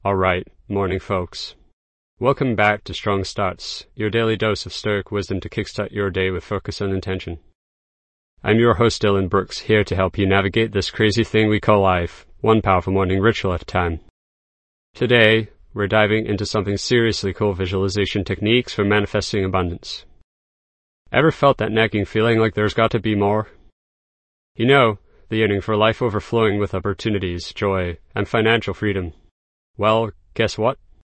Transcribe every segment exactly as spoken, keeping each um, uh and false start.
Alright, morning folks. Welcome back to Strong Starts, your daily dose of Stoic wisdom to kickstart your day with focus and intention. I'm your host Dylan Brooks, here to help you navigate this crazy thing we call life, one powerful morning ritual at a time. Today, we're diving into something seriously cool: visualization techniques for manifesting abundance. Ever felt that nagging feeling like there's got to be more? You know, the yearning for life overflowing with opportunities, joy, and financial freedom. Well, guess what?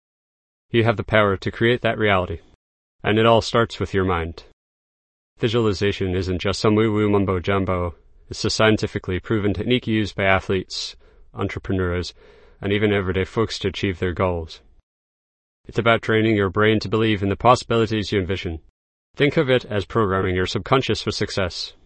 You have the power to create that reality. And it all starts with your mind. Visualization isn't just some woo-woo mumbo-jumbo. It's a scientifically proven technique used by athletes, entrepreneurs, and even everyday folks to achieve their goals. It's about training your brain to believe in the possibilities you envision. Think of it as programming your subconscious for success.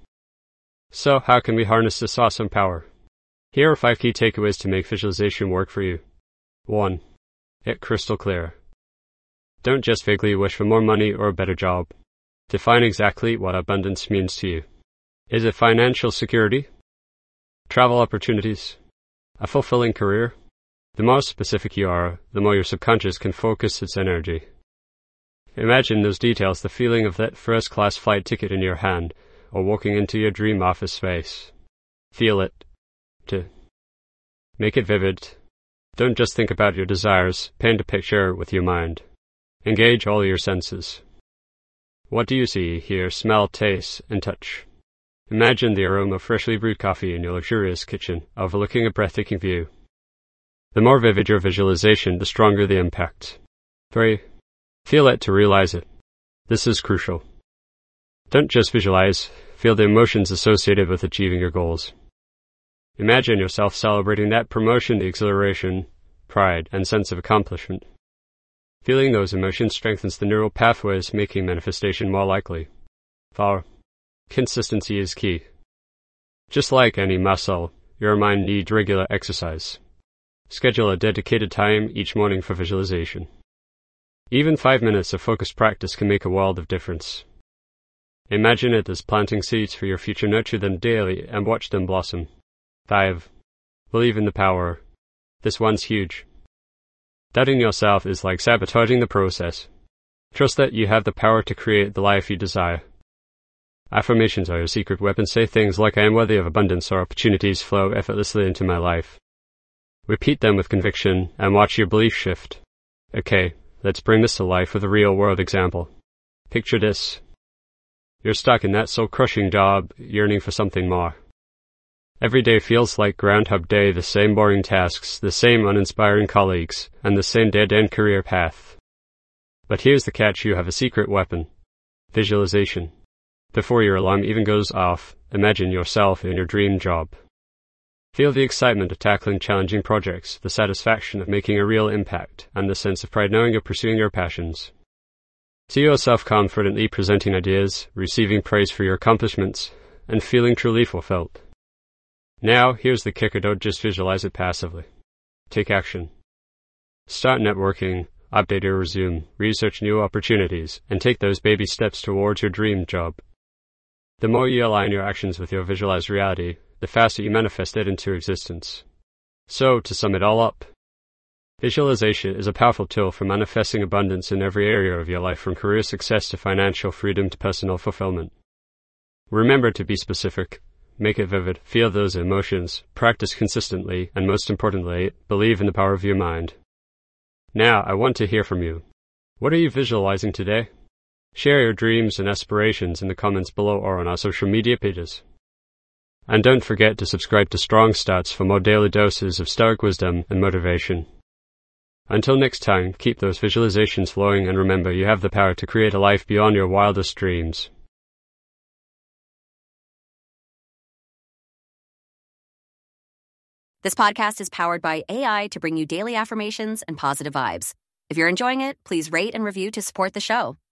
So, how can we harness this awesome power? Here are five key takeaways to make visualization work for you. one. Get crystal clear. Don't just vaguely wish for more money or a better job. Define exactly what abundance means to you. Is it financial security? Travel opportunities? A fulfilling career? The more specific you are, the more your subconscious can focus its energy. Imagine those details: the feeling of that first-class flight ticket in your hand, or walking into your dream office space. Feel it. To make it vivid. Don't just think about your desires, paint a picture with your mind. Engage all your senses. What do you see, hear, smell, taste, and touch? Imagine the aroma of freshly brewed coffee in your luxurious kitchen, overlooking a breathtaking view. The more vivid your visualization, the stronger the impact. three. Feel it to realize it. This is crucial. Don't just visualize, feel the emotions associated with achieving your goals. Imagine yourself celebrating that promotion, the exhilaration, pride, and sense of accomplishment. Feeling those emotions strengthens the neural pathways, making manifestation more likely. four. Consistency is key. Just like any muscle, your mind needs regular exercise. Schedule a dedicated time each morning for visualization. Even five minutes of focused practice can make a world of difference. Imagine it as planting seeds for your future. Nurture them daily and watch them blossom. five. Believe in the power. This one's huge. Doubting yourself is like sabotaging the process. Trust that you have the power to create the life you desire. Affirmations are your secret weapon. Say things like, I am worthy of abundance, or opportunities flow effortlessly into my life. Repeat them with conviction and watch your belief shift. Okay, let's bring this to life with a real-world example. Picture this. You're stuck in that soul-crushing job, yearning for something more. Every day feels like Groundhog Day, the same boring tasks, the same uninspiring colleagues, and the same dead-end career path. But here's the catch: you have a secret weapon. Visualization. Before your alarm even goes off, imagine yourself in your dream job. Feel the excitement of tackling challenging projects, the satisfaction of making a real impact, and the sense of pride knowing you're pursuing your passions. See yourself confidently presenting ideas, receiving praise for your accomplishments, and feeling truly fulfilled. Now, here's the kicker: don't just visualize it passively. Take action. Start networking, update your resume, research new opportunities, and take those baby steps towards your dream job. The more you align your actions with your visualized reality, the faster you manifest it into existence. So, to sum it all up, visualization is a powerful tool for manifesting abundance in every area of your life, from career success to financial freedom to personal fulfillment. Remember to be specific. Make it vivid, feel those emotions, practice consistently, and most importantly, believe in the power of your mind. Now, I want to hear from you. What are you visualizing today? Share your dreams and aspirations in the comments below or on our social media pages. And don't forget to subscribe to Strong Starts for more daily doses of Stoic wisdom and motivation. Until next time, keep those visualizations flowing, and remember, you have the power to create a life beyond your wildest dreams. This podcast is powered by A I to bring you daily affirmations and positive vibes. If you're enjoying it, please rate and review to support the show.